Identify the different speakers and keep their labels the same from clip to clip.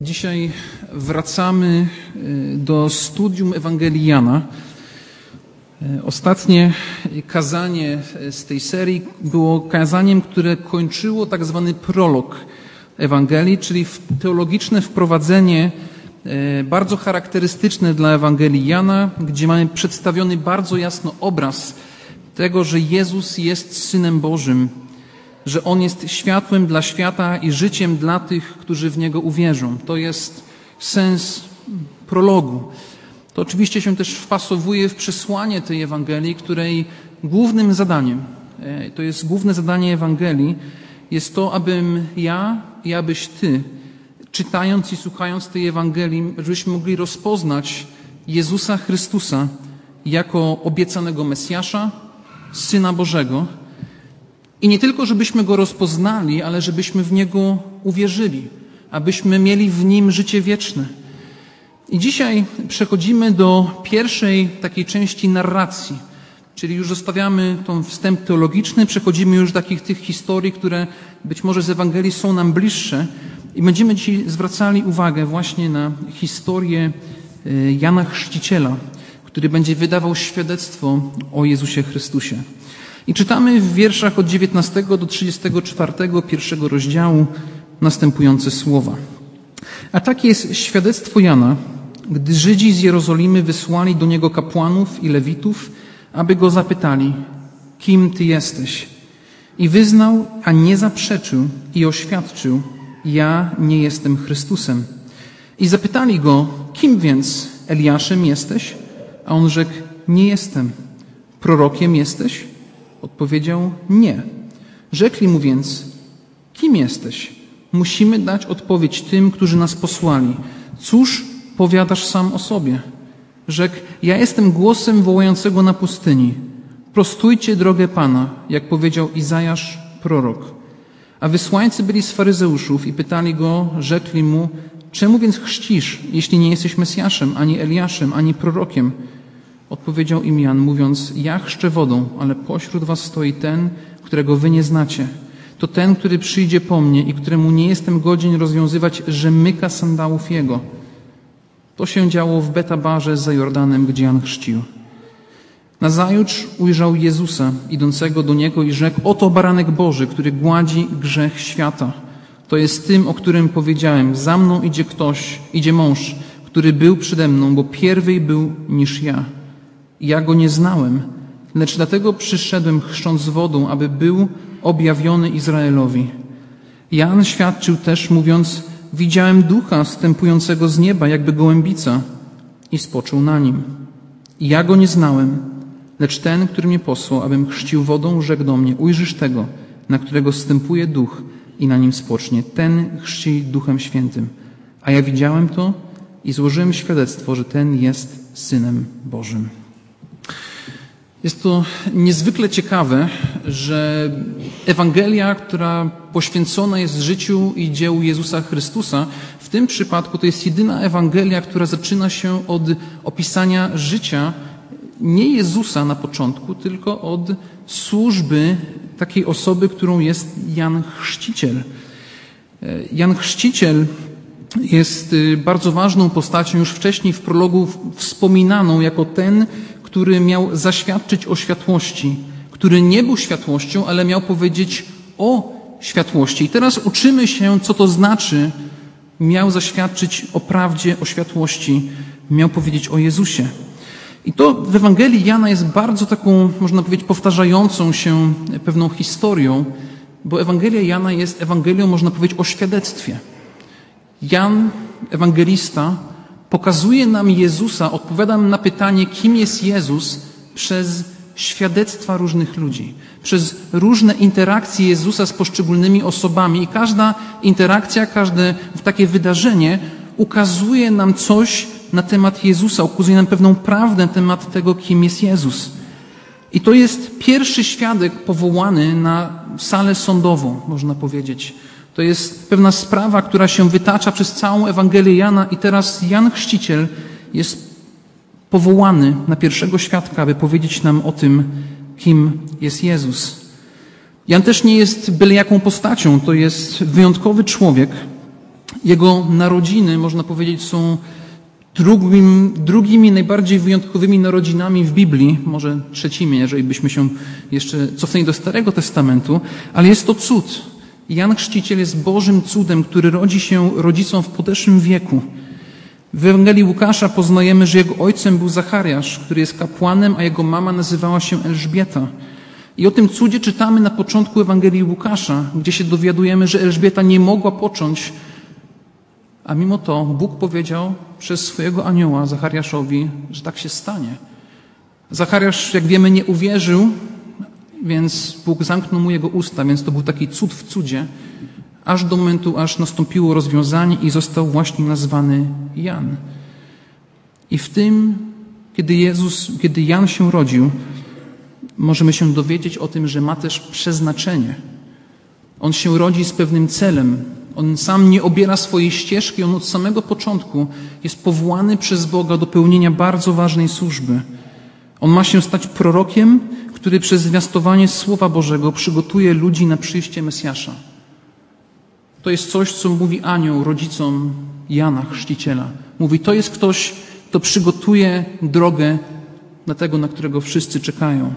Speaker 1: Dzisiaj wracamy do studium Ewangelii Jana. Ostatnie kazanie z tej serii było kazaniem, które kończyło tak zwany prolog Ewangelii, czyli teologiczne wprowadzenie bardzo charakterystyczne dla Ewangelii Jana, gdzie mamy przedstawiony bardzo jasno obraz tego, że Jezus jest Synem Bożym, że On jest światłem dla świata i życiem dla tych, którzy w Niego uwierzą. To jest sens prologu. To oczywiście się też wpasowuje w przesłanie tej Ewangelii, której głównym zadaniem, to jest główne zadanie Ewangelii, jest to, abym ja i abyś Ty, czytając i słuchając tej Ewangelii, żebyśmy mogli rozpoznać Jezusa Chrystusa jako obiecanego Mesjasza, Syna Bożego. I nie tylko, żebyśmy Go rozpoznali, ale żebyśmy w Niego uwierzyli, abyśmy mieli w Nim życie wieczne. I dzisiaj przechodzimy do pierwszej takiej części narracji, czyli już zostawiamy ten wstęp teologiczny, przechodzimy już do takich tych historii, które być może z Ewangelii są nam bliższe i będziemy dzisiaj zwracali uwagę właśnie na historię Jana Chrzciciela, który będzie wydawał świadectwo o Jezusie Chrystusie. I czytamy w wierszach od 19 do 34 pierwszego rozdziału następujące słowa. A takie jest świadectwo Jana, gdy Żydzi z Jerozolimy wysłali do niego kapłanów i lewitów, aby go zapytali, kim ty jesteś? I wyznał, a nie zaprzeczył i oświadczył, ja nie jestem Chrystusem. I zapytali go, kim więc, Eliaszem jesteś? A on rzekł, nie jestem. Prorokiem jesteś? Odpowiedział, nie. Rzekli mu więc, kim jesteś? Musimy dać odpowiedź tym, którzy nas posłali. Cóż powiadasz sam o sobie? Rzekł, ja jestem głosem wołającego na pustyni. Prostujcie drogę Pana, jak powiedział Izajasz, prorok. A wysłańcy byli z faryzeuszów i pytali go, rzekli mu, czemu więc chrzcisz, jeśli nie jesteś Mesjaszem, ani Eliaszem, ani prorokiem? Odpowiedział im Jan, mówiąc, ja chrzczę wodą, ale pośród was stoi ten, którego wy nie znacie. To ten, który przyjdzie po mnie i któremu nie jestem godzien rozwiązywać rzemyka sandałów jego. To się działo w Betabarze za Jordanem, gdzie Jan chrzcił. Nazajutrz ujrzał Jezusa, idącego do niego i rzekł, oto baranek Boży, który gładzi grzech świata. To jest tym, o którym powiedziałem, za mną idzie mąż, który był przede mną, bo pierwej był niż ja. Ja go nie znałem, lecz dlatego przyszedłem chrzcząc wodą, aby był objawiony Izraelowi. Jan świadczył też, mówiąc, widziałem ducha zstępującego z nieba, jakby gołębica i spoczął na nim. Ja go nie znałem, lecz ten, który mnie posłał, abym chrzcił wodą, rzekł do mnie, ujrzysz tego, na którego zstępuje duch i na nim spocznie. Ten chrzci Duchem Świętym. A ja widziałem to i złożyłem świadectwo, że ten jest Synem Bożym. Jest to niezwykle ciekawe, że Ewangelia, która poświęcona jest życiu i dziełu Jezusa Chrystusa, w tym przypadku to jest jedyna Ewangelia, która zaczyna się od opisania życia nie Jezusa na początku, tylko od służby takiej osoby, którą jest Jan Chrzciciel. Jan Chrzciciel jest bardzo ważną postacią, już wcześniej w prologu wspominaną jako ten, który miał zaświadczyć o światłości, który nie był światłością, ale miał powiedzieć o światłości. I teraz uczymy się, co to znaczy miał zaświadczyć o prawdzie, o światłości, miał powiedzieć o Jezusie. I to w Ewangelii Jana jest bardzo taką, można powiedzieć, powtarzającą się pewną historią, bo Ewangelia Jana jest Ewangelią, można powiedzieć, o świadectwie. Jan, ewangelista, pokazuje nam Jezusa, odpowiada nam na pytanie, kim jest Jezus, przez świadectwa różnych ludzi, przez różne interakcje Jezusa z poszczególnymi osobami. I każda interakcja, każde takie wydarzenie ukazuje nam coś na temat Jezusa, ukazuje nam pewną prawdę na temat tego, kim jest Jezus. I to jest pierwszy świadek powołany na salę sądową, można powiedzieć. To jest pewna sprawa, która się wytacza przez całą Ewangelię Jana i teraz Jan Chrzciciel jest powołany na pierwszego świadka, aby powiedzieć nam o tym, kim jest Jezus. Jan też nie jest byle jaką postacią, to jest wyjątkowy człowiek, Jego narodziny, można powiedzieć, są drugimi najbardziej wyjątkowymi narodzinami w Biblii, może trzecimi, jeżeli byśmy się jeszcze cofnęli do Starego Testamentu, ale jest to cud. Jan Chrzciciel jest Bożym cudem, który rodzi się rodzicom w podeszłym wieku. W Ewangelii Łukasza poznajemy, że jego ojcem był Zachariasz, który jest kapłanem, a jego mama nazywała się Elżbieta. I o tym cudzie czytamy na początku Ewangelii Łukasza, gdzie się dowiadujemy, że Elżbieta nie mogła począć, a mimo to Bóg powiedział przez swojego anioła Zachariaszowi, że tak się stanie. Zachariasz, jak wiemy, nie uwierzył, więc Bóg zamknął mu jego usta, więc to był taki cud w cudzie, aż do momentu, aż nastąpiło rozwiązanie i został właśnie nazwany Jan. I w tym, kiedy Jan się rodził, możemy się dowiedzieć o tym, że ma też przeznaczenie. On się rodzi z pewnym celem. On sam nie obiera swojej ścieżki, on od samego początku jest powołany przez Boga do pełnienia bardzo ważnej służby. On ma się stać prorokiem, który przez zwiastowanie Słowa Bożego przygotuje ludzi na przyjście Mesjasza. To jest coś, co mówi anioł rodzicom Jana Chrzciciela. Mówi, to jest ktoś, kto przygotuje drogę na tego, na którego wszyscy czekają.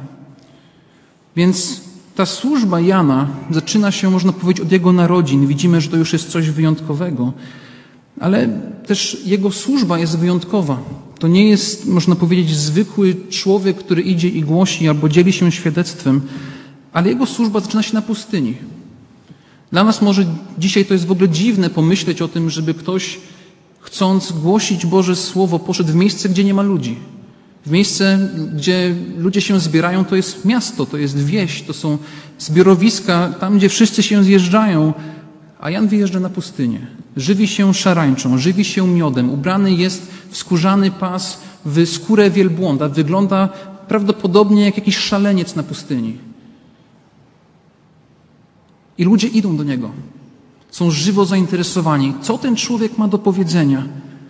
Speaker 1: Więc ta służba Jana zaczyna się, można powiedzieć, od jego narodzin. Widzimy, że to już jest coś wyjątkowego. Ale też jego służba jest wyjątkowa. To nie jest, można powiedzieć, zwykły człowiek, który idzie i głosi albo dzieli się świadectwem, ale jego służba zaczyna się na pustyni. Dla nas może dzisiaj to jest w ogóle dziwne pomyśleć o tym, żeby ktoś, chcąc głosić Boże Słowo, poszedł w miejsce, gdzie nie ma ludzi. W miejsce, gdzie ludzie się zbierają, to jest miasto, to jest wieś, to są zbiorowiska, tam, gdzie wszyscy się zjeżdżają, a Jan wyjeżdża na pustynię. Żywi się szarańczą, żywi się miodem, ubrany jest w skórzany pas, w skórę wielbłąda. Wygląda prawdopodobnie jak jakiś szaleniec na pustyni. I ludzie idą do niego. Są żywo zainteresowani. Co ten człowiek ma do powiedzenia?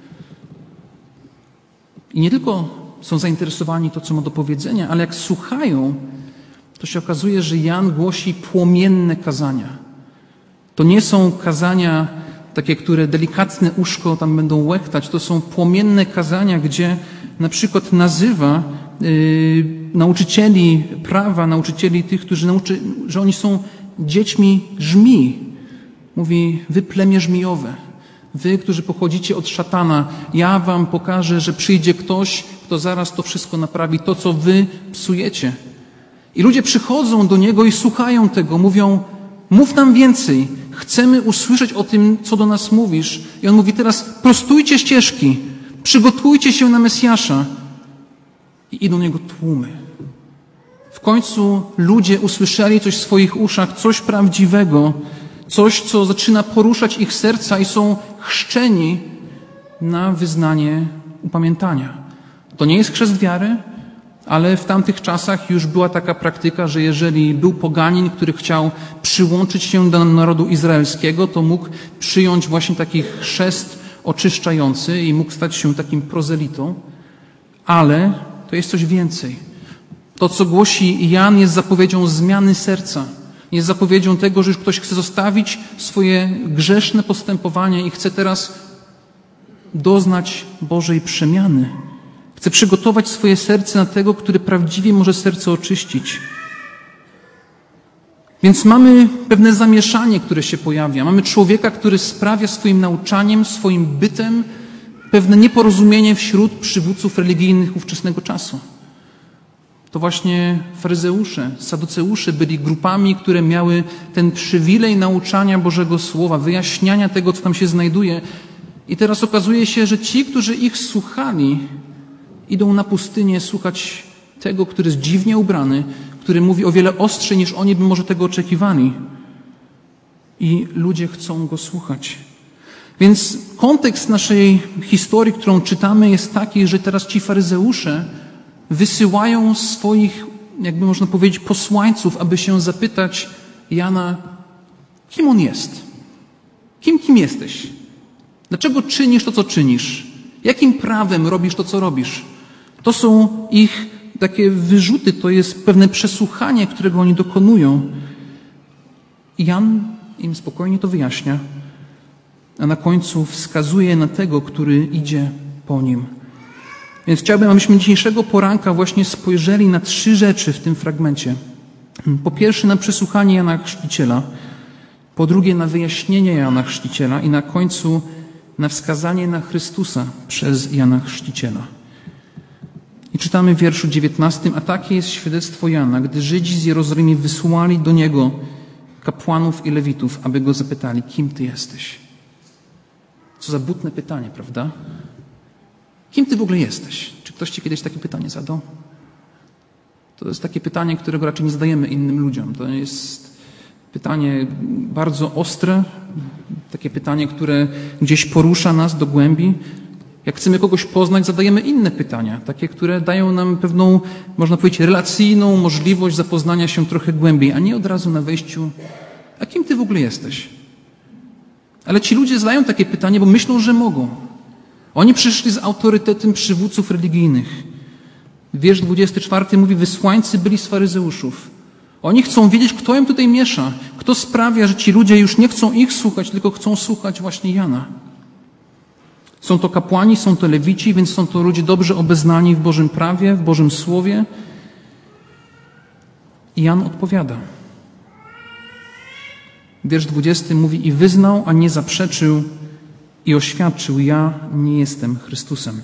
Speaker 1: I nie tylko są zainteresowani to, co ma do powiedzenia, ale jak słuchają, to się okazuje, że Jan głosi płomienne kazania. To nie są kazania takie, które delikatne uszko tam będą łechtać. To są płomienne kazania, gdzie na przykład nazywa nauczycieli prawa, nauczycieli tych, którzy że oni są dziećmi żmij. Mówi, wy plemię żmijowe, wy, którzy pochodzicie od szatana, ja wam pokażę, że przyjdzie ktoś, kto zaraz to wszystko naprawi, to, co wy psujecie. I ludzie przychodzą do niego i słuchają tego, mówią, mów nam więcej, chcemy usłyszeć o tym, co do nas mówisz. I on mówi teraz, prostujcie ścieżki, przygotujcie się na Mesjasza. I idą do niego tłumy. W końcu ludzie usłyszeli coś w swoich uszach, coś prawdziwego, coś, co zaczyna poruszać ich serca i są chrzczeni na wyznanie upamiętania. To nie jest chrzest wiary, ale w tamtych czasach już była taka praktyka, że jeżeli był poganin, który chciał przyłączyć się do narodu izraelskiego, to mógł przyjąć właśnie taki chrzest oczyszczający i mógł stać się takim prozelitą. Ale to jest coś więcej. To, co głosi Jan, jest zapowiedzią zmiany serca. Jest zapowiedzią tego, że już ktoś chce zostawić swoje grzeszne postępowanie i chce teraz doznać Bożej przemiany. Chce przygotować swoje serce na tego, który prawdziwie może serce oczyścić. Więc mamy pewne zamieszanie, które się pojawia. Mamy człowieka, który sprawia swoim nauczaniem, swoim bytem pewne nieporozumienie wśród przywódców religijnych ówczesnego czasu. To właśnie faryzeusze, saduceusze byli grupami, które miały ten przywilej nauczania Bożego Słowa, wyjaśniania tego, co tam się znajduje. I teraz okazuje się, że ci, którzy ich słuchali, idą na pustynię słuchać tego, który jest dziwnie ubrany, który mówi o wiele ostrzej, niż oni by może tego oczekiwali. I ludzie chcą go słuchać. Więc kontekst naszej historii, którą czytamy, jest taki, że teraz ci faryzeusze wysyłają swoich, jakby można powiedzieć, posłańców, aby się zapytać Jana, kim on jest? Kim jesteś? Dlaczego czynisz to, co czynisz? Jakim prawem robisz to, co robisz? To są ich takie wyrzuty, to jest pewne przesłuchanie, którego oni dokonują. I Jan im spokojnie to wyjaśnia. a na końcu wskazuje na tego, który idzie po nim. Więc chciałbym, abyśmy dzisiejszego poranka właśnie spojrzeli na 3 rzeczy w tym fragmencie. Po pierwsze na przesłuchanie Jana Chrzciciela, po drugie na wyjaśnienie Jana Chrzciciela i na końcu na wskazanie na Chrystusa przez Jana Chrzciciela. I czytamy w wierszu 19, a takie jest świadectwo Jana, gdy Żydzi z Jerozolimy wysłali do niego kapłanów i lewitów, aby go zapytali, kim ty jesteś? Co za butne pytanie, prawda? Kim ty w ogóle jesteś? Czy ktoś ci kiedyś takie pytanie zadał? To jest takie pytanie, którego raczej nie zadajemy innym ludziom. To jest pytanie bardzo ostre, takie pytanie, które gdzieś porusza nas do głębi. Jak chcemy kogoś poznać, zadajemy inne pytania, takie, które dają nam pewną, można powiedzieć, relacyjną możliwość zapoznania się trochę głębiej, a nie od razu na wejściu, a kim ty w ogóle jesteś? Ale ci ludzie zadają takie pytanie, bo myślą, że mogą. Oni przyszli z autorytetem przywódców religijnych. Wiersz 24 mówi, wysłańcy byli z faryzeuszów. Oni chcą wiedzieć, kto im tutaj miesza, kto sprawia, że ci ludzie już nie chcą ich słuchać, tylko chcą słuchać właśnie Jana. Są to kapłani, są to lewici, więc są to ludzie dobrze obeznani w Bożym prawie, w Bożym Słowie. I Jan odpowiada. Wiersz 20 mówi, i wyznał, a nie zaprzeczył i oświadczył, ja nie jestem Chrystusem.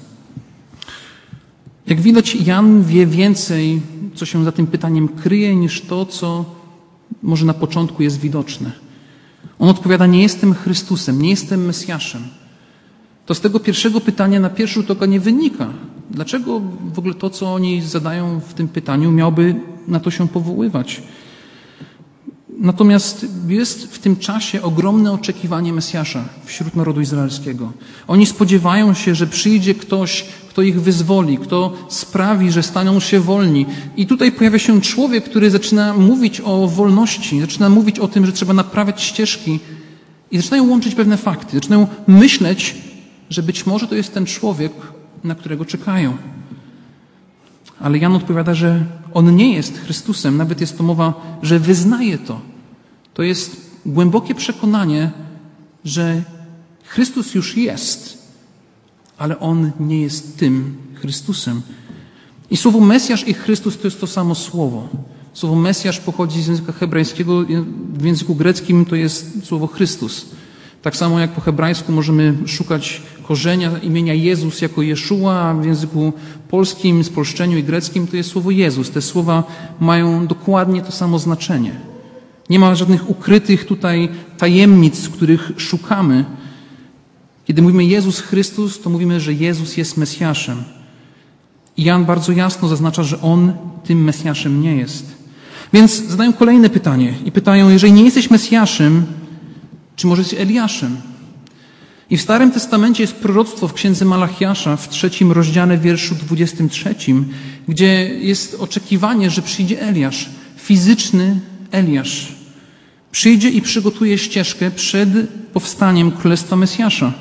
Speaker 1: Jak widać, Jan wie więcej, co się za tym pytaniem kryje, niż to, co może na początku jest widoczne. On odpowiada, nie jestem Chrystusem, nie jestem Mesjaszem. To z tego pierwszego pytania na pierwszy rzut oka nie wynika. Dlaczego w ogóle to, co oni zadają w tym pytaniu, miałoby na to się powoływać? Natomiast jest w tym czasie ogromne oczekiwanie Mesjasza wśród narodu izraelskiego. Oni spodziewają się, że przyjdzie ktoś, kto ich wyzwoli, kto sprawi, że staną się wolni. I tutaj pojawia się człowiek, który zaczyna mówić o wolności, zaczyna mówić o tym, że trzeba naprawiać ścieżki i zaczynają łączyć pewne fakty, zaczynają myśleć, że być może to jest ten człowiek, na którego czekają. Ale Jan odpowiada, że on nie jest Chrystusem. Nawet jest to mowa, że wyznaje to. To jest głębokie przekonanie, że Chrystus już jest, ale On nie jest tym Chrystusem. I słowo Mesjasz i Chrystus to jest to samo słowo. Słowo Mesjasz pochodzi z języka hebrajskiego, w języku greckim to jest słowo Chrystus. Tak samo jak po hebrajsku możemy szukać korzenia imienia Jezus jako Jeszua, a w języku polskim, spolszczeniu i greckim to jest słowo Jezus. Te słowa mają dokładnie to samo znaczenie. Nie ma żadnych ukrytych tutaj tajemnic, których szukamy. Kiedy mówimy Jezus Chrystus, to mówimy, że Jezus jest Mesjaszem. I Jan bardzo jasno zaznacza, że On tym Mesjaszem nie jest. Więc zadają kolejne pytanie i pytają, jeżeli nie jesteś Mesjaszem, czy może jesteś Eliaszem? I w Starym Testamencie jest proroctwo w księdze Malachiasza w 3 rozdziale, wierszu 23, gdzie jest oczekiwanie, że przyjdzie Eliasz, fizyczny Eliasz. Przyjdzie i przygotuje ścieżkę przed powstaniem Królestwa Mesjasza.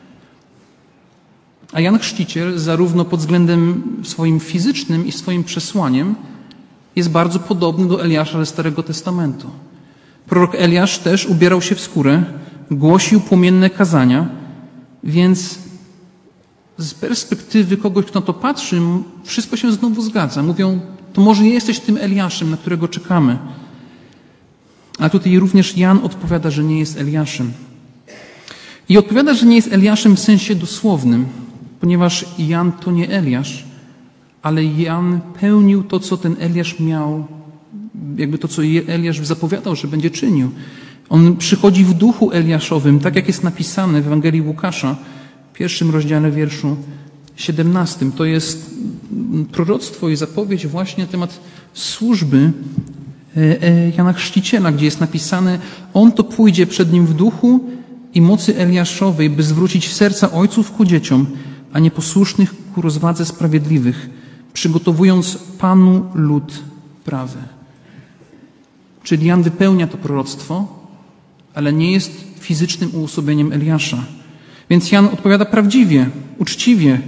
Speaker 1: A Jan Chrzciciel, zarówno pod względem swoim fizycznym i swoim przesłaniem, jest bardzo podobny do Eliasza ze Starego Testamentu. Prorok Eliasz też ubierał się w skórę, głosił płomienne kazania, więc z perspektywy kogoś, kto na to patrzy, wszystko się znowu zgadza. Mówią, to może nie jesteś tym Eliaszem, na którego czekamy. A tutaj również Jan odpowiada, że nie jest Eliaszem. I odpowiada, że nie jest Eliaszem w sensie dosłownym, ponieważ Jan to nie Eliasz, ale Jan pełnił to, co ten Eliasz miał, jakby to, co Eliasz zapowiadał, że będzie czynił. On przychodzi w duchu Eliaszowym, tak jak jest napisane w Ewangelii Łukasza, w 1 rozdziale, wierszu 17. To jest proroctwo i zapowiedź właśnie na temat służby Jana Chrzciciela, gdzie jest napisane, on to pójdzie przed nim w duchu i mocy Eliaszowej, by zwrócić serca ojców ku dzieciom, a nieposłusznych ku rozwadze sprawiedliwych, przygotowując Panu lud prawy. Czyli Jan wypełnia to proroctwo, ale nie jest fizycznym uosobieniem Eliasza. Więc Jan odpowiada prawdziwie, uczciwie.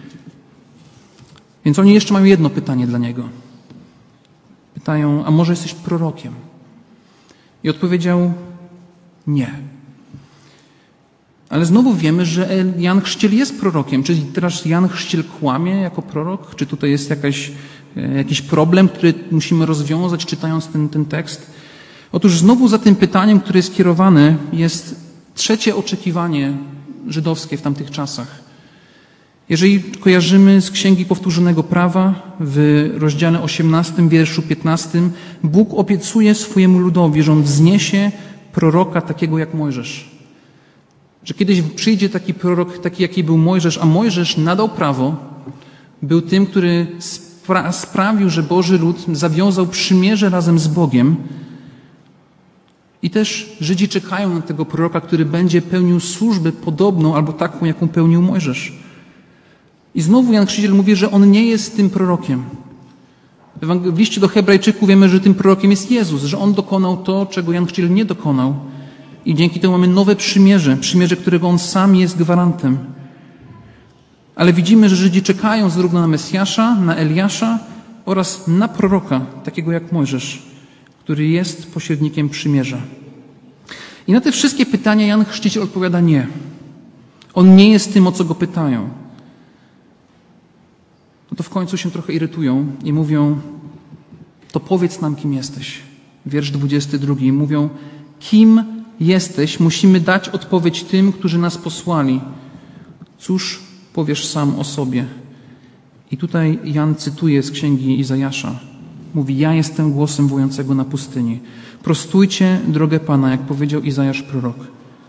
Speaker 1: Więc oni jeszcze mają jedno pytanie dla niego. Pytają, a może jesteś prorokiem? I odpowiedział, nie. Ale znowu wiemy, że Jan Chrzciciel jest prorokiem. Czy teraz Jan Chrzciciel kłamie jako prorok? Czy tutaj jest jakiś problem, który musimy rozwiązać, czytając ten tekst? Otóż znowu za tym pytaniem, które jest kierowane, jest trzecie oczekiwanie żydowskie w tamtych czasach. Jeżeli kojarzymy z Księgi Powtórzonego Prawa w rozdziale 18, wierszu 15, Bóg obiecuje swojemu ludowi, że On wzniesie proroka takiego jak Mojżesz. Że kiedyś przyjdzie taki prorok, taki jaki był Mojżesz, a Mojżesz nadał prawo, był tym, który sprawił, że Boży lud zawiązał przymierze razem z Bogiem. I też Żydzi czekają na tego proroka, który będzie pełnił służbę podobną albo taką, jaką pełnił Mojżesz. I znowu Jan Chrzciciel mówi, że on nie jest tym prorokiem. W liście do Hebrajczyków wiemy, że tym prorokiem jest Jezus, że On dokonał to, czego Jan Chrzciciel nie dokonał. I dzięki temu mamy nowe przymierze, którego On sam jest gwarantem. Ale widzimy, że Żydzi czekają zarówno na Mesjasza, na Eliasza oraz na proroka, takiego jak Mojżesz, który jest pośrednikiem przymierza. I na te wszystkie pytania Jan Chrzciciel odpowiada nie. On nie jest tym, o co go pytają. No to w końcu się trochę irytują i mówią, to powiedz nam, kim jesteś. Wiersz 22. Mówią, kim jesteś? Musimy dać odpowiedź tym, którzy nas posłali. Cóż powiesz sam o sobie? I tutaj Jan cytuje z księgi Izajasza. Mówi, ja jestem głosem wołującego na pustyni. Prostujcie drogę Pana, jak powiedział Izajasz prorok.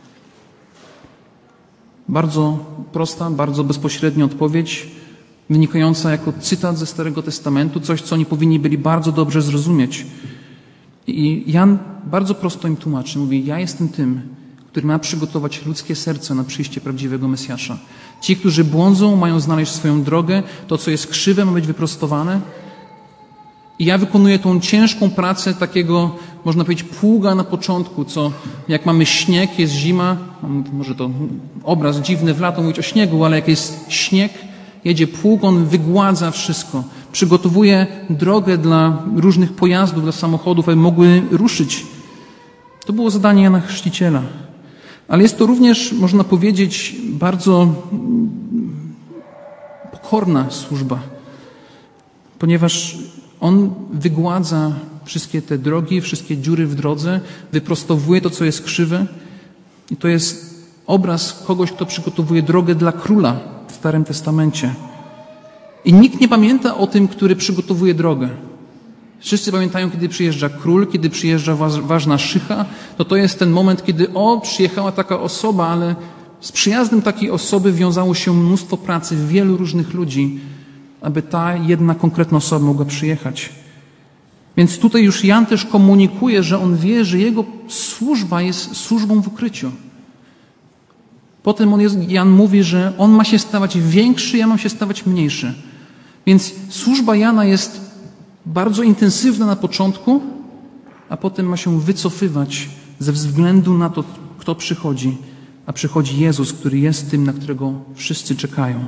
Speaker 1: Bardzo prosta, bardzo bezpośrednia odpowiedź, wynikająca jako cytat ze Starego Testamentu, coś, co oni powinni byli bardzo dobrze zrozumieć. I Jan bardzo prosto im tłumaczy. Mówi, ja jestem tym, który ma przygotować ludzkie serce na przyjście prawdziwego Mesjasza. Ci, którzy błądzą, mają znaleźć swoją drogę. To, co jest krzywe, ma być wyprostowane. I ja wykonuję tą ciężką pracę takiego, można powiedzieć, pługa na początku, co jak mamy śnieg, jest zima, może to obraz dziwny w lato mówić o śniegu, ale jak jest śnieg, jedzie pług, on wygładza wszystko. Przygotowuje drogę dla różnych pojazdów, dla samochodów, aby mogły ruszyć. To było zadanie Jana Chrzciciela. Ale jest to również, można powiedzieć, bardzo pokorna służba, ponieważ on wygładza wszystkie te drogi, wszystkie dziury w drodze, wyprostowuje to, co jest krzywe. I to jest obraz kogoś, kto przygotowuje drogę dla króla w Starym Testamencie. I nikt nie pamięta o tym, który przygotowuje drogę. Wszyscy pamiętają, kiedy przyjeżdża król, kiedy przyjeżdża ważna szycha. To jest ten moment, kiedy przyjechała taka osoba, ale z przyjazdem takiej osoby wiązało się mnóstwo pracy wielu różnych ludzi, aby ta jedna konkretna osoba mogła przyjechać. Więc tutaj już Jan też komunikuje, że on wie, że jego służba jest służbą w ukryciu. Potem Jan mówi, że on ma się stawać większy, ja mam się stawać mniejszy. Więc służba Jana jest bardzo intensywna na początku, a potem ma się wycofywać ze względu na to, kto przychodzi. A przychodzi Jezus, który jest tym, na którego wszyscy czekają.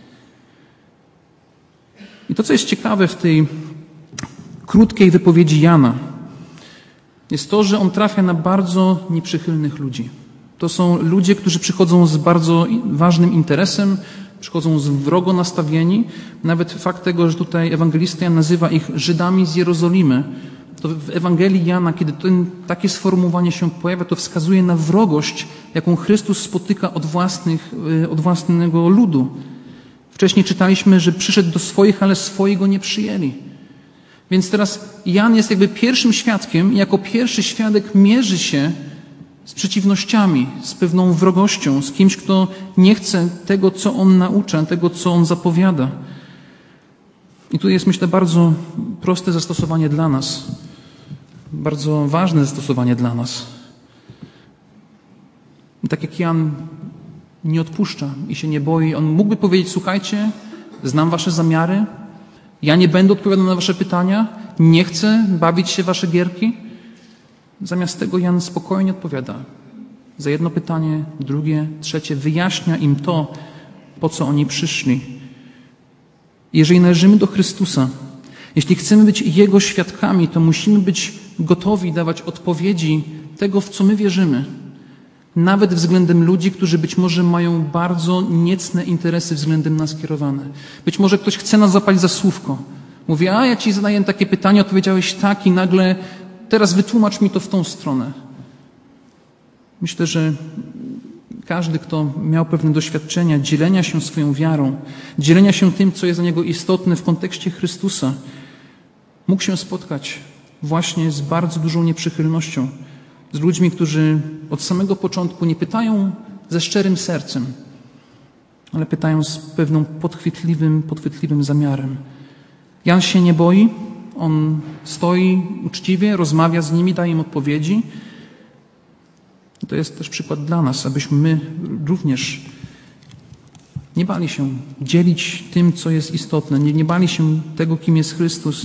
Speaker 1: I to, co jest ciekawe w tej krótkiej wypowiedzi Jana, jest to, że on trafia na bardzo nieprzychylnych ludzi. To są ludzie, którzy przychodzą z bardzo ważnym interesem, przychodzą wrogo nastawieni. Nawet fakt tego, że tutaj ewangelista Jan nazywa ich Żydami z Jerozolimy, to w Ewangelii Jana, kiedy takie sformułowanie się pojawia, to wskazuje na wrogość, jaką Chrystus spotyka od własnego ludu. Wcześniej czytaliśmy, że przyszedł do swoich, ale swoi go nie przyjęli. Więc teraz Jan jest jakby pierwszym świadkiem i jako pierwszy świadek mierzy się z przeciwnościami, z pewną wrogością, z kimś, kto nie chce tego, co on naucza, tego, co on zapowiada. I tu jest, myślę, bardzo proste zastosowanie dla nas, bardzo ważne zastosowanie dla nas. I tak jak Jan nie odpuszcza i się nie boi, on mógłby powiedzieć, słuchajcie, znam wasze zamiary, ja nie będę odpowiadał na wasze pytania, nie chcę bawić się w wasze gierki. Zamiast tego Jan spokojnie odpowiada. Za jedno pytanie, drugie, trzecie, wyjaśnia im to, po co oni przyszli. Jeżeli należymy do Chrystusa, jeśli chcemy być Jego świadkami, to musimy być gotowi dawać odpowiedzi tego, w co my wierzymy. Nawet względem ludzi, którzy być może mają bardzo niecne interesy względem nas kierowane. Być może ktoś chce nas zapalić za słówko. Mówi, a ja ci zadaję takie pytanie, odpowiedziałeś tak i nagle teraz wytłumacz mi to w tą stronę. Myślę, że każdy, kto miał pewne doświadczenia dzielenia się swoją wiarą, dzielenia się tym, co jest dla niego istotne w kontekście Chrystusa, mógł się spotkać właśnie z bardzo dużą nieprzychylnością, z ludźmi, którzy od samego początku nie pytają ze szczerym sercem, ale pytają z pewną podchwytliwym zamiarem. Jan się nie boi, on stoi uczciwie, rozmawia z nimi, daje im odpowiedzi. I to jest też przykład dla nas, abyśmy my również nie bali się dzielić tym, co jest istotne, nie bali się tego, kim jest Chrystus.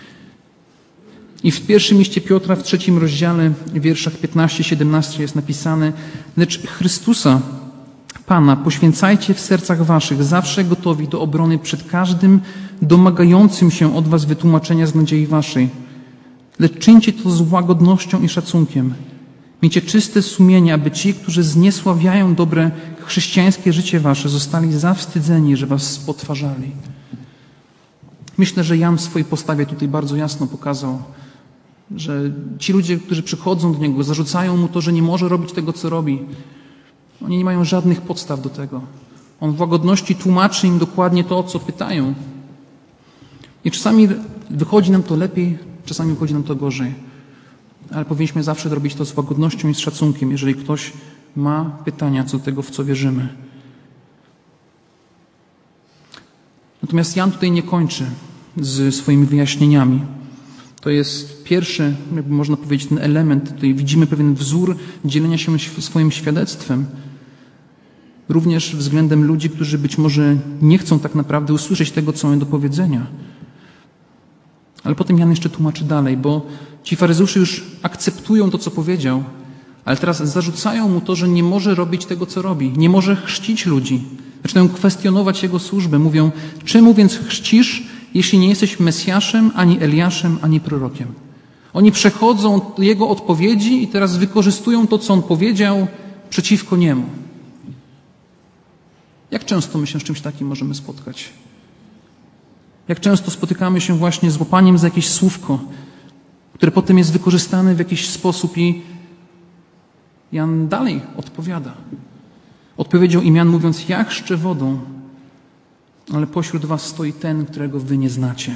Speaker 1: I w pierwszym liście Piotra, w 3 rozdziale, w wierszach 15-17 jest napisane: lecz Chrystusa, Pana, poświęcajcie w sercach waszych, zawsze gotowi do obrony przed każdym domagającym się od was wytłumaczenia z nadziei waszej. Lecz czyńcie to z łagodnością i szacunkiem. Miejcie czyste sumienie, aby ci, którzy zniesławiają dobre chrześcijańskie życie wasze, zostali zawstydzeni, że was spotwarzali. Myślę, że Jan w swojej postawie tutaj bardzo jasno pokazał, że ci ludzie, którzy przychodzą do niego, zarzucają mu to, że nie może robić tego, co robi. Oni nie mają żadnych podstaw do tego. On w łagodności tłumaczy im dokładnie to, o co pytają. I czasami wychodzi nam to lepiej, czasami wychodzi nam to gorzej. Ale powinniśmy zawsze robić to z łagodnością i z szacunkiem, jeżeli ktoś ma pytania co do tego, w co wierzymy. Natomiast Jan tutaj nie kończy z swoimi wyjaśnieniami. To jest pierwszy, jakby można powiedzieć, ten element. Tutaj widzimy pewien wzór dzielenia się swoim świadectwem. Również względem ludzi, którzy być może nie chcą tak naprawdę usłyszeć tego, co mają do powiedzenia. Ale potem Jan jeszcze tłumaczy dalej, bo ci faryzeusze już akceptują to, co powiedział, ale teraz zarzucają mu to, że nie może robić tego, co robi. Nie może chrzcić ludzi. Zaczynają kwestionować jego służbę. Mówią, czemu więc chrzcisz, jeśli nie jesteś Mesjaszem, ani Eliaszem, ani prorokiem? Oni przechodzą jego odpowiedzi i teraz wykorzystują to, co on powiedział, przeciwko niemu. Jak często my się z czymś takim możemy spotkać? Jak często spotykamy się właśnie z łapaniem za jakieś słówko, które potem jest wykorzystane w jakiś sposób i Jan dalej odpowiada. Odpowiedział im Jan mówiąc, ja chrzczę wodą, ale pośród was stoi ten, którego wy nie znacie.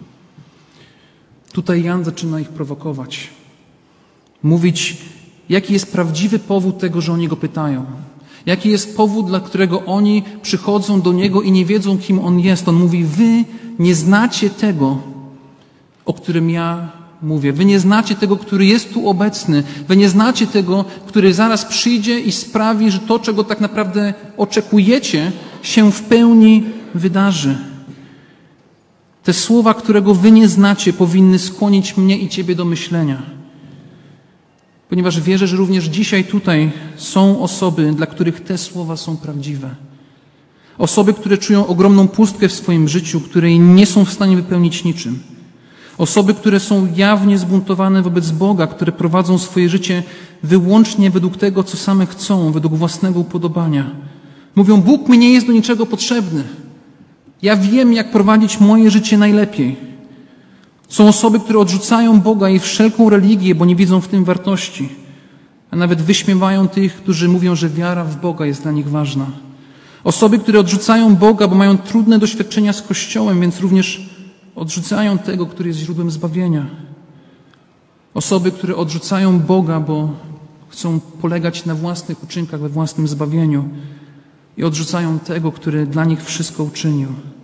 Speaker 1: Tutaj Jan zaczyna ich prowokować. Mówić, jaki jest prawdziwy powód tego, że oni go pytają. Jaki jest powód, dla którego oni przychodzą do niego i nie wiedzą, kim on jest. On mówi, wy nie znacie tego, o którym ja mówię. Wy nie znacie tego, który jest tu obecny. Wy nie znacie tego, który zaraz przyjdzie i sprawi, że to, czego tak naprawdę oczekujecie, się w pełni wydarzy. Te słowa, którego wy nie znacie, powinny skłonić mnie i ciebie do myślenia. Ponieważ wierzę, że również dzisiaj tutaj są osoby, dla których te słowa są prawdziwe. Osoby, które czują ogromną pustkę w swoim życiu, której nie są w stanie wypełnić niczym. Osoby, które są jawnie zbuntowane wobec Boga, które prowadzą swoje życie wyłącznie według tego, co same chcą, według własnego upodobania. Mówią, Bóg mi nie jest do niczego potrzebny. Ja wiem, jak prowadzić moje życie najlepiej. Są osoby, które odrzucają Boga i wszelką religię, bo nie widzą w tym wartości. A nawet wyśmiewają tych, którzy mówią, że wiara w Boga jest dla nich ważna. Osoby, które odrzucają Boga, bo mają trudne doświadczenia z Kościołem, więc również odrzucają tego, który jest źródłem zbawienia. Osoby, które odrzucają Boga, bo chcą polegać na własnych uczynkach, we własnym zbawieniu i odrzucają tego, który dla nich wszystko uczynił.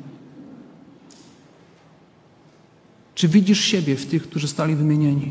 Speaker 1: Czy widzisz siebie w tych, którzy zostali wymienieni?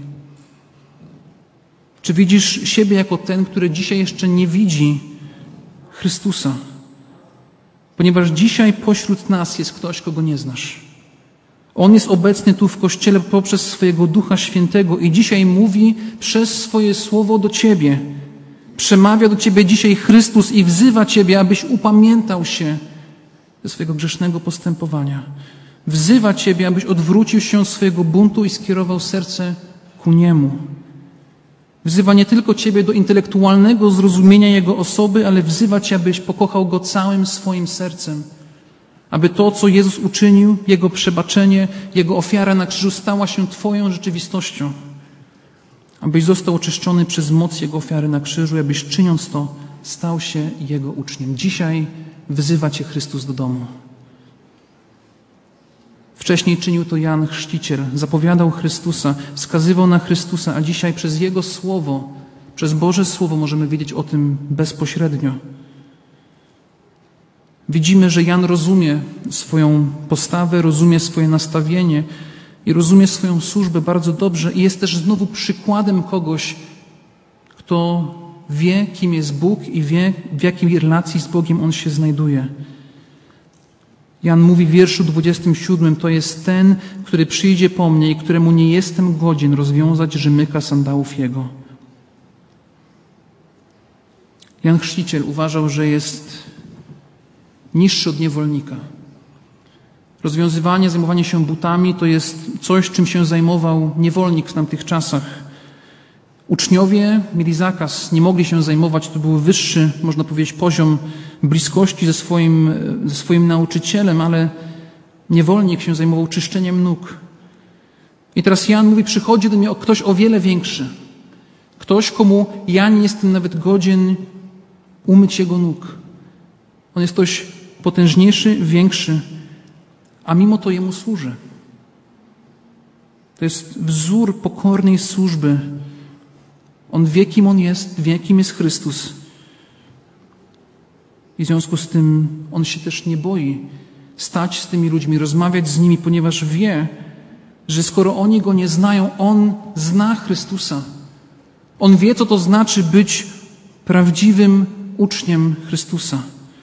Speaker 1: Czy widzisz siebie jako ten, który dzisiaj jeszcze nie widzi Chrystusa? Ponieważ dzisiaj pośród nas jest ktoś, kogo nie znasz. On jest obecny tu w Kościele poprzez swojego Ducha Świętego i dzisiaj mówi przez swoje słowo do ciebie. Przemawia do ciebie dzisiaj Chrystus i wzywa ciebie, abyś upamiętał się ze swojego grzesznego postępowania. Wzywa ciebie, abyś odwrócił się od swojego buntu i skierował serce ku Niemu. Wzywa nie tylko ciebie do intelektualnego zrozumienia Jego osoby, ale wzywa cię, abyś pokochał Go całym swoim sercem. Aby to, co Jezus uczynił, Jego przebaczenie, Jego ofiara na krzyżu stała się twoją rzeczywistością. Abyś został oczyszczony przez moc Jego ofiary na krzyżu, abyś czyniąc to, stał się Jego uczniem. Dzisiaj wzywa cię Chrystus do domu. Wcześniej czynił to Jan Chrzciciel, zapowiadał Chrystusa, wskazywał na Chrystusa, a dzisiaj przez Jego Słowo, przez Boże Słowo możemy wiedzieć o tym bezpośrednio. Widzimy, że Jan rozumie swoją postawę, rozumie swoje nastawienie i rozumie swoją służbę bardzo dobrze i jest też znowu przykładem kogoś, kto wie, kim jest Bóg i wie, w jakiej relacji z Bogiem on się znajduje. Jan mówi w wierszu 27, to jest ten, który przyjdzie po mnie i któremu nie jestem godzien rozwiązać rzemyka sandałów jego. Jan Chrzciciel uważał, że jest niższy od niewolnika. Zajmowanie się butami to jest coś, czym się zajmował niewolnik w tamtych czasach. Uczniowie mieli zakaz, nie mogli się zajmować, to był wyższy, można powiedzieć, poziom bliskości ze swoim nauczycielem, ale niewolnik się zajmował czyszczeniem nóg. I teraz Jan mówi, przychodzi do mnie ktoś o wiele większy. Ktoś, komu ja nie jestem nawet godzien umyć jego nóg. On jest ktoś potężniejszy, większy, a mimo to jemu służę. To jest wzór pokornej służby. On wie, kim on jest, wie, kim jest Chrystus. I w związku z tym on się też nie boi stać z tymi ludźmi, rozmawiać z nimi, ponieważ wie, że skoro oni Go nie znają, on zna Chrystusa. On wie, co to znaczy być prawdziwym uczniem Chrystusa.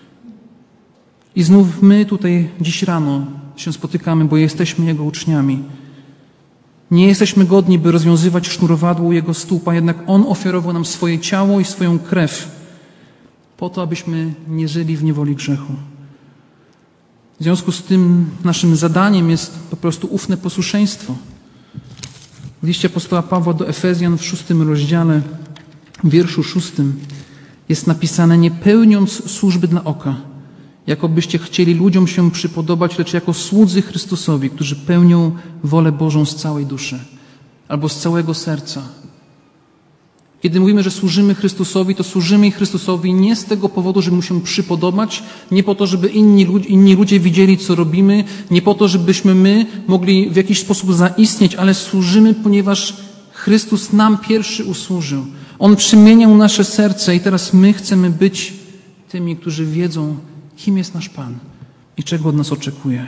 Speaker 1: I znów my tutaj dziś rano się spotykamy, bo jesteśmy Jego uczniami. Nie jesteśmy godni, by rozwiązywać sznurowadło u Jego stóp, a jednak On ofiarował nam swoje ciało i swoją krew po to, abyśmy nie żyli w niewoli grzechu. W związku z tym naszym zadaniem jest po prostu ufne posłuszeństwo. W liście apostoła Pawła do Efezjan w 6 rozdziale, w wierszu 6 jest napisane: nie pełniąc służby dla oka, jakobyście chcieli ludziom się przypodobać, lecz jako słudzy Chrystusowi, którzy pełnią wolę Bożą z całej duszy albo z całego serca. Kiedy mówimy, że służymy Chrystusowi, to służymy Chrystusowi nie z tego powodu, żeby Mu się przypodobać, nie po to, żeby inni ludzie widzieli, co robimy, nie po to, żebyśmy my mogli w jakiś sposób zaistnieć, ale służymy, ponieważ Chrystus nam pierwszy usłużył. On przemieniał nasze serce i teraz my chcemy być tymi, którzy wiedzą, kim jest nasz Pan i czego od nas oczekuje.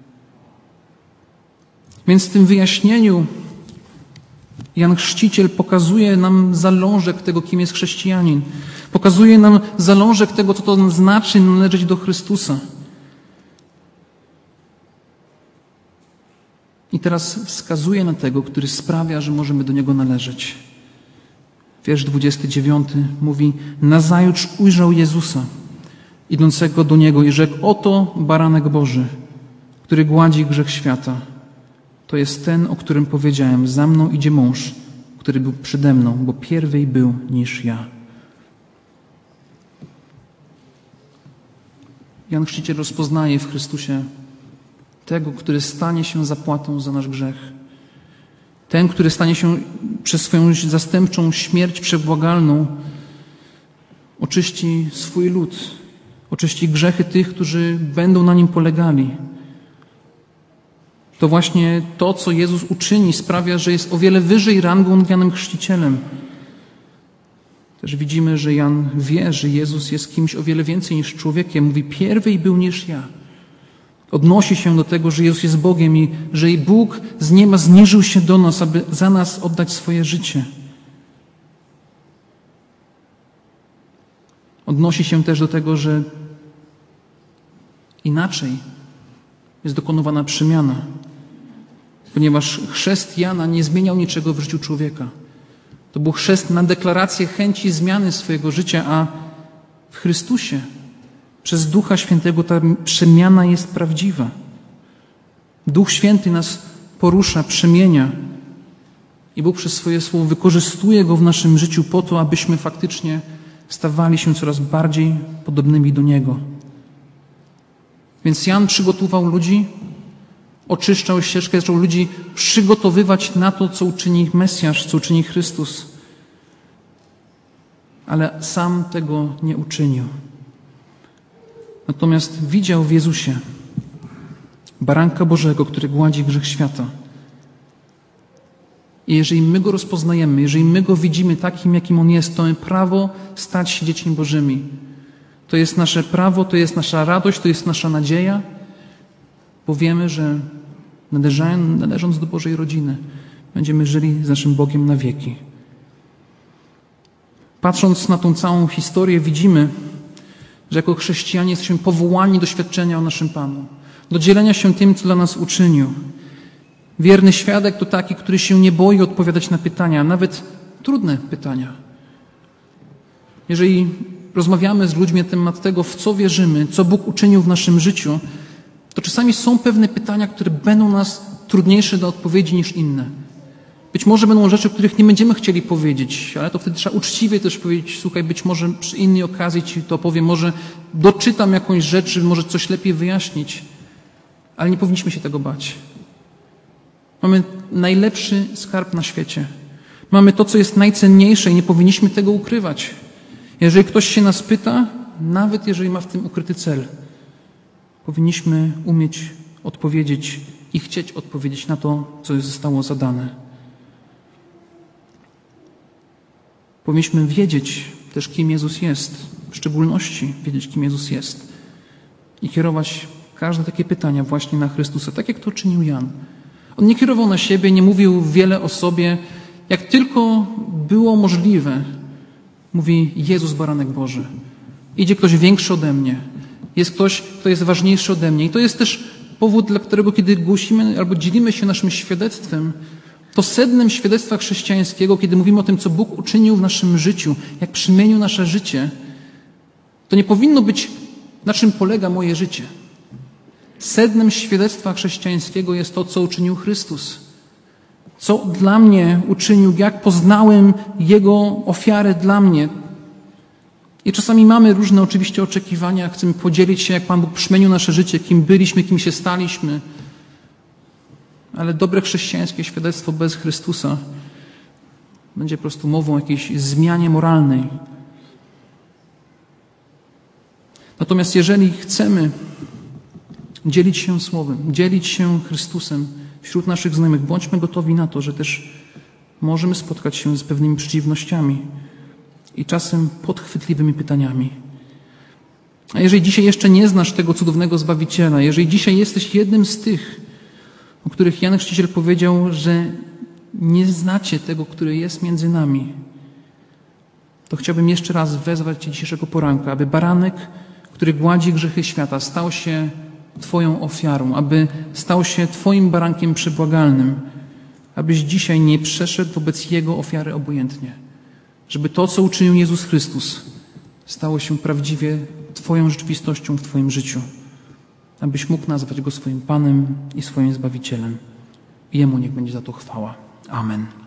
Speaker 1: Więc w tym wyjaśnieniu Jan Chrzciciel pokazuje nam zalążek tego, kim jest chrześcijanin. Pokazuje nam zalążek tego, co to znaczy należeć do Chrystusa. I teraz wskazuje na tego, który sprawia, że możemy do Niego należeć. Wiersz 29 mówi: nazajutrz ujrzał Jezusa, idącego do Niego i rzekł: oto baranek Boży, który gładzi grzech świata. To jest ten, o którym powiedziałem: za mną idzie mąż, który był przede mną, bo pierwej był niż ja. Jan Chrzciciel rozpoznaje w Chrystusie tego, który stanie się zapłatą za nasz grzech. Ten, który stanie się przez swoją zastępczą śmierć przebłagalną, oczyści swój lud, oczyści grzechy tych, którzy będą na nim polegali. To właśnie to, co Jezus uczyni, sprawia, że jest o wiele wyżej rangą nad Janem Chrzcicielem. Też widzimy, że Jan wie, że Jezus jest kimś o wiele więcej niż człowiekiem. Mówi: pierwej był niż ja. Odnosi się do tego, że Jezus jest Bogiem i że i Bóg z nieba zniżył się do nas, aby za nas oddać swoje życie. Odnosi się też do tego, że inaczej jest dokonywana przemiana, ponieważ chrzest Jana nie zmieniał niczego w życiu człowieka. To był chrzest na deklarację chęci zmiany swojego życia, a w Chrystusie przez Ducha Świętego ta przemiana jest prawdziwa. Duch Święty nas porusza, przemienia. I Bóg przez swoje słowo wykorzystuje go w naszym życiu po to, abyśmy faktycznie stawali się coraz bardziej podobnymi do Niego. Więc Jan przygotował ludzi, oczyszczał ścieżkę, zaczął ludzi przygotowywać na to, co uczyni Mesjasz, co uczyni Chrystus. Ale sam tego nie uczynił. Natomiast widział w Jezusie Baranka Bożego, który gładzi grzech świata. I jeżeli my Go rozpoznajemy, jeżeli my Go widzimy takim, jakim On jest, to mamy prawo stać się dziećmi Bożymi. To jest nasze prawo, to jest nasza radość, to jest nasza nadzieja, bo wiemy, że należąc do Bożej rodziny, będziemy żyli z naszym Bogiem na wieki. Patrząc na tą całą historię, widzimy, że jako chrześcijanie jesteśmy powołani do świadczenia o naszym Panu, do dzielenia się tym, co dla nas uczynił. Wierny świadek to taki, który się nie boi odpowiadać na pytania, nawet trudne pytania. Jeżeli rozmawiamy z ludźmi na temat tego, w co wierzymy, co Bóg uczynił w naszym życiu, to czasami są pewne pytania, które będą nas trudniejsze do odpowiedzi niż inne. Być może będą rzeczy, o których nie będziemy chcieli powiedzieć, ale to wtedy trzeba uczciwie też powiedzieć, słuchaj, być może przy innej okazji Ci to powiem, może doczytam jakąś rzecz, może coś lepiej wyjaśnić, ale nie powinniśmy się tego bać. Mamy najlepszy skarb na świecie. Mamy to, co jest najcenniejsze i nie powinniśmy tego ukrywać. Jeżeli ktoś się nas pyta, nawet jeżeli ma w tym ukryty cel, powinniśmy umieć odpowiedzieć i chcieć odpowiedzieć na to, co zostało zadane. Powinniśmy wiedzieć też, kim Jezus jest, w szczególności wiedzieć, kim Jezus jest i kierować każde takie pytania właśnie na Chrystusa, tak jak to czynił Jan. On nie kierował na siebie, nie mówił wiele o sobie. Jak tylko było możliwe, mówi Jezus, Baranek Boży. Idzie ktoś większy ode mnie. Jest ktoś, kto jest ważniejszy ode mnie. I to jest też powód, dla którego kiedy głosimy albo dzielimy się naszym świadectwem, to sednem świadectwa chrześcijańskiego, kiedy mówimy o tym, co Bóg uczynił w naszym życiu, jak przemienił nasze życie, to nie powinno być, na czym polega moje życie. Sednem świadectwa chrześcijańskiego jest to, co uczynił Chrystus. Co dla mnie uczynił, jak poznałem Jego ofiarę dla mnie. I czasami mamy różne oczywiście oczekiwania, chcemy podzielić się, jak Pan Bóg przemienił nasze życie, kim byliśmy, kim się staliśmy. Ale dobre chrześcijańskie świadectwo bez Chrystusa będzie po prostu mową o jakiejś zmianie moralnej. Natomiast jeżeli chcemy dzielić się Słowem, dzielić się Chrystusem wśród naszych znajomych, bądźmy gotowi na to, że też możemy spotkać się z pewnymi przeciwnościami i czasem podchwytliwymi pytaniami. A jeżeli dzisiaj jeszcze nie znasz tego cudownego Zbawiciela, jeżeli dzisiaj jesteś jednym z tych, o których Jan Chrzciciel powiedział, że nie znacie tego, który jest między nami, to chciałbym jeszcze raz wezwać Cię dzisiejszego poranka, aby baranek, który gładzi grzechy świata, stał się Twoją ofiarą, aby stał się Twoim barankiem przebłagalnym, abyś dzisiaj nie przeszedł wobec Jego ofiary obojętnie. Żeby to, co uczynił Jezus Chrystus, stało się prawdziwie Twoją rzeczywistością w Twoim życiu. Abyś mógł nazwać Go swoim Panem i swoim Zbawicielem. I Jemu niech będzie za to chwała. Amen.